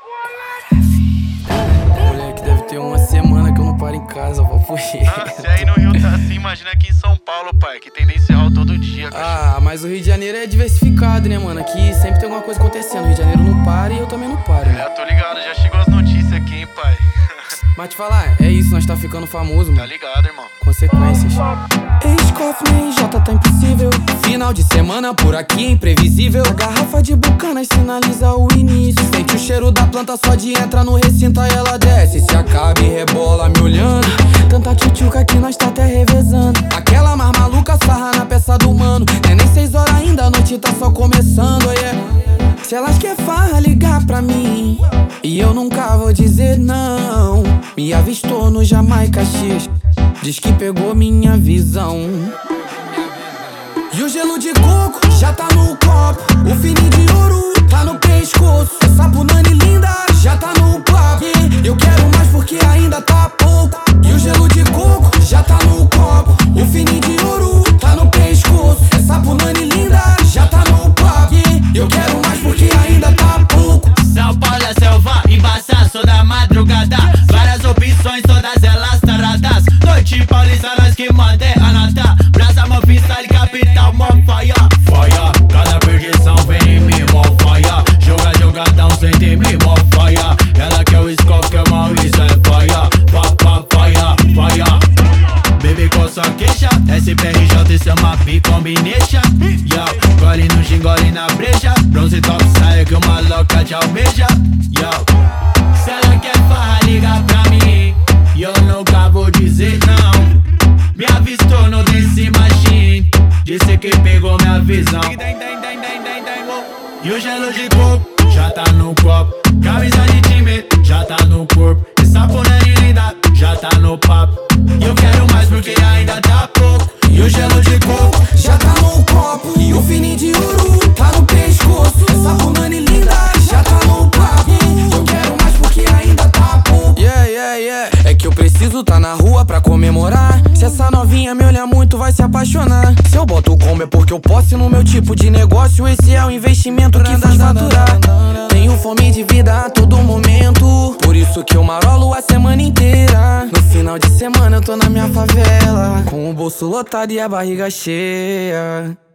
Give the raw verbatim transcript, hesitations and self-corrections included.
Moleque, deve ter uma semana que eu não paro em casa, papo reto. Ah, se aí no Rio tá assim, imagina aqui em São Paulo, pai, que tem dancehall todo dia, Ah, mas o Rio de Janeiro é diversificado, né, mano? Aqui sempre tem alguma coisa acontecendo. O Rio de Janeiro não para e eu também não paro, É, né? eu tô ligado, já chegou as notícias aqui, hein, pai. Mas te falar, é isso, nós tá ficando famoso, Tá mano. ligado, irmão. Consequências. Ex-cofre, J tá impossível. Final de semana por aqui, imprevisível. A garrafa de bucanas sinaliza o início. Sente o cheiro da planta só de entrar no recinto, aí ela desce. Se acaba e rebola me olhando. Tanta tchutchuca que nós tá até revezando. Aquela mais maluca sarra na peça do mano. É nem seis horas ainda, a noite tá só começando, yeah. Se elas quer farra, ligar pra mim e eu nunca vou dizer não. Me avistou no Jamaica X, diz que pegou minha visão. E o gelo de coco já tá no copo. O fininho de ouro tá no pescoço. Essa punani linda já tá no papo. Eu quero mais porque ainda tá pouco. E o gelo de coco já tá no copo. O fininho de ouro tá no pescoço. Essa punani linda já tá no papo. Eu quero mais porque ainda tá pouco. São Paulo é selva, embaçaço da madrugada. Várias opções, todas elas taradas. Noite paulista, nós que manda é anata. Brasa, mó freestyle, capital, mó faia. Faia, cada perdição vem em mim, mó faia. Joga, jogadão, sente em mim, mó faia. Ela quer o scope, quer o Maurício, é faia. Pá, pá, faia, faia. Baby com sua queixa, S P R J e chama B-Combination. Yo, gole no gin, gole na breja. Bronze top saia que uma louca te almeja. Yo, se ela quer farra, liga pra mim e eu nunca vou dizer não. Me avistou no Dance Machine, disse que pegou minha visão. E o gelo de coco já tá no copo. Camisa de time já tá no corpo. Essa punani linda já tá no papo. E eu quero mais porque ainda tá pouco. E o gelo de coco já tá no copo. E o fininho de ouro tá no pescoço. Essa punani linda já tá no papo. Eu quero mais porque ainda tá pouco. Yeah, yeah, yeah. É que eu preciso tá na rua pra comemorar. Se essa novinha me olhar muito vai se apaixonar. Se eu boto o combo é porque eu posso ir no meu tipo de negócio. Esse é o investimento que faz faturar. Tenho fome de vida a todo momento, por isso que eu marolo a semana inteira. No final de semana eu tô na minha favela, com o bolso lotado e a barriga cheia.